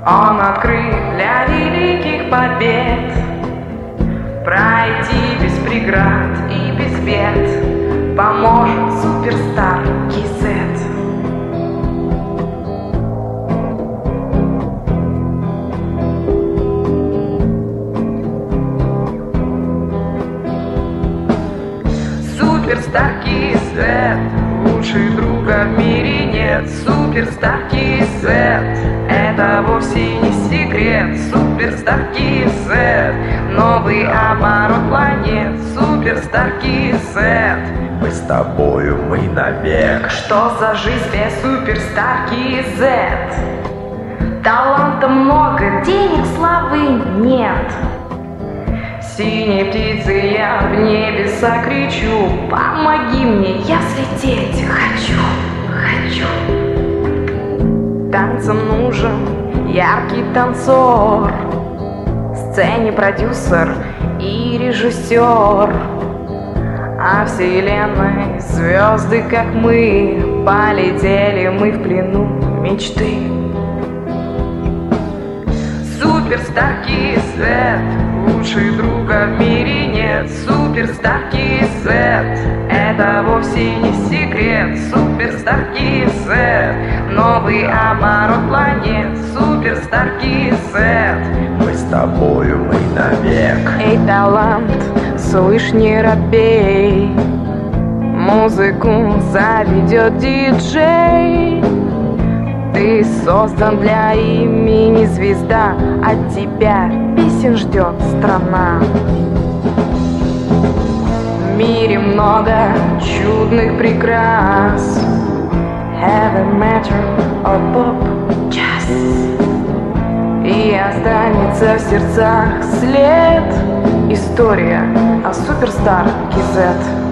Он открыт для великих побед, пройти без преград и без бед поможет суперстар KZ. Суперстар KZ, лучший друга в мире нет. Суперстар KZ, это вовсе не секрет. Суперстар KZ, новый оборот планет. Суперстар KZ, мы с тобою, мы навек. что за жизнь без Суперстар KZ? Таланта много, денег, славы нет. Синей птицей я в небеса кричу: помоги мне, я слететь хочу, хочу. Танцам нужен яркий танцор, сцене продюсер и режиссер. А вселенной звезды, как мы, полетели мы в плену мечты. Суперстар KZ, лучший друга в мире нет. Суперстар KZ, это вовсе не секрет. Суперстар KZ, новый оборот планет. Суперстар KZ, мы с тобою, мы навек. эй, талант, слышь, не робей, музыку заведет диджей. Ты создан для имени звезда, от тебя песен ждет страна. В мире много чудных прикрас, heavy metal or pop jazz. И останется в сердцах след, история о Суперстар KZ.